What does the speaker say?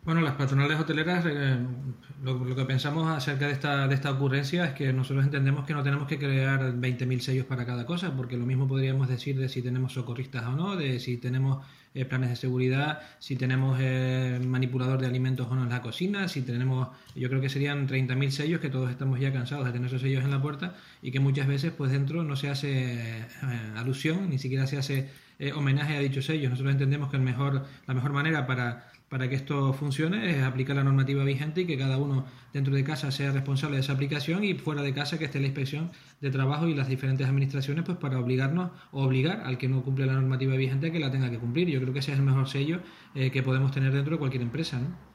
Bueno, las patronales hoteleras, lo que pensamos acerca de esta ocurrencia es que nosotros entendemos que no tenemos que crear 20.000 sellos para cada cosa, porque lo mismo podríamos decir de si tenemos socorristas o no, de si tenemos planes de seguridad, si tenemos manipulador de alimentos o no en la cocina, si tenemos, yo creo que serían 30.000 sellos, que todos estamos ya cansados de tener esos sellos en la puerta y que muchas veces pues dentro no se hace alusión, ni siquiera se hace homenaje a dichos sellos. Nosotros entendemos que la mejor manera para que esto funcione es aplicar la normativa vigente y que cada uno dentro de casa sea responsable de esa aplicación y fuera de casa que esté la inspección de trabajo y las diferentes administraciones pues para obligarnos o obligar al que no cumple la normativa vigente a que la tenga que cumplir. Yo creo que ese es el mejor sello que podemos tener dentro de cualquier empresa, ¿no?